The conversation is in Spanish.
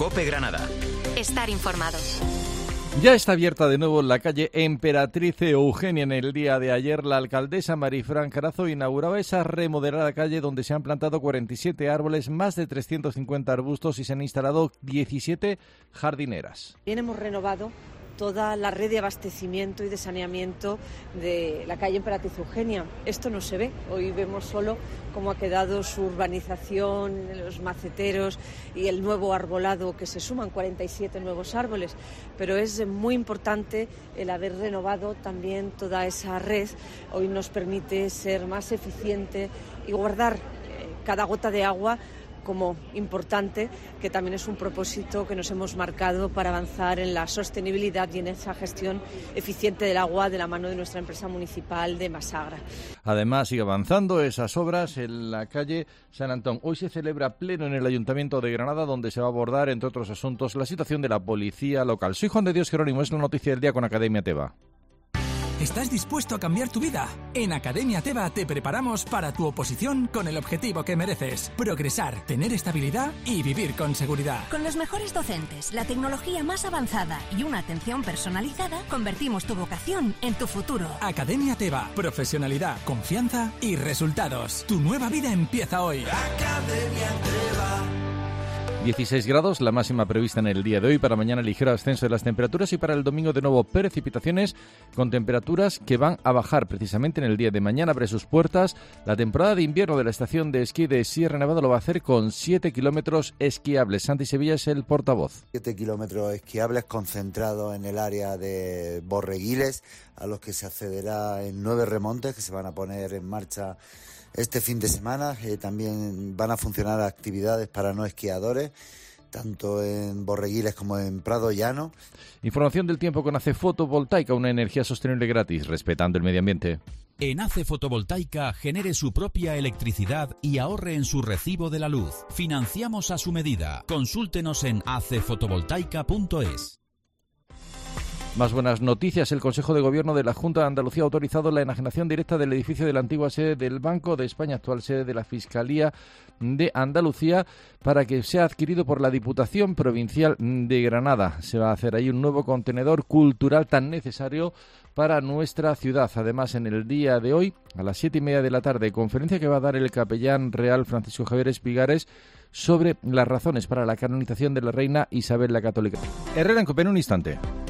COPE Granada. Estar informado. Ya está abierta de nuevo la calle Emperatriz Eugenia. En el día de ayer, la alcaldesa Marifran Carazo inauguraba esa remodelada calle donde se han plantado 47 árboles, más de 350 arbustos y se han instalado 17 jardineras. Bien, hemos renovado toda la red de abastecimiento y de saneamiento de la calle Emperatriz Eugenia. Esto no se ve, hoy vemos solo cómo ha quedado su urbanización, los maceteros y el nuevo arbolado, que se suman 47 nuevos árboles, pero es muy importante el haber renovado también toda esa red. Hoy nos permite ser más eficiente y guardar cada gota de agua como importante, que también es un propósito que nos hemos marcado para avanzar en la sostenibilidad y en esa gestión eficiente del agua de la mano de nuestra empresa municipal de Masagra. Además, sigue avanzando esas obras en la calle San Antón. Hoy se celebra pleno en el Ayuntamiento de Granada, donde se va a abordar, entre otros asuntos, la situación de la policía local. Soy Juan de Dios Jerónimo, es la noticia del día con Academia Teba. ¿Estás dispuesto a cambiar tu vida? En Academia Teba te preparamos para tu oposición con el objetivo que mereces: progresar, tener estabilidad y vivir con seguridad. Con los mejores docentes, la tecnología más avanzada y una atención personalizada, convertimos tu vocación en tu futuro. Academia Teba, profesionalidad, confianza y resultados. Tu nueva vida empieza hoy. Academia Teba. 16 grados, la máxima prevista en el día de hoy. Para mañana ligero ascenso de las temperaturas y para el domingo de nuevo precipitaciones con temperaturas que van a bajar precisamente en el día de mañana. Abre sus puertas la temporada de invierno de la estación de esquí de Sierra Nevada. Lo va a hacer con 7 kilómetros esquiables. Santi Sevilla es el portavoz. 7 kilómetros esquiables concentrados en el área de Borreguiles, a los que se accederá en 9 remontes que se van a poner en marcha este fin de semana. También van a funcionar actividades para no esquiadores, tanto en Borreguiles como en Prado Llano. Información del tiempo con ACE Fotovoltaica, una energía sostenible gratis, respetando el medio ambiente. En ACE Fotovoltaica genere su propia electricidad y ahorre en su recibo de la luz. Financiamos a su medida. Consúltenos en acefotovoltaica.es. Más buenas noticias. El Consejo de Gobierno de la Junta de Andalucía ha autorizado la enajenación directa del edificio de la antigua sede del Banco de España, actual sede de la Fiscalía de Andalucía, para que sea adquirido por la Diputación Provincial de Granada. Se va a hacer ahí un nuevo contenedor cultural tan necesario para nuestra ciudad. Además, en el día de hoy, a las 7:30 de la tarde, conferencia que va a dar el capellán real Francisco Javier Espigares sobre las razones para la canonización de la reina Isabel la Católica. Herrera en COPE en un instante.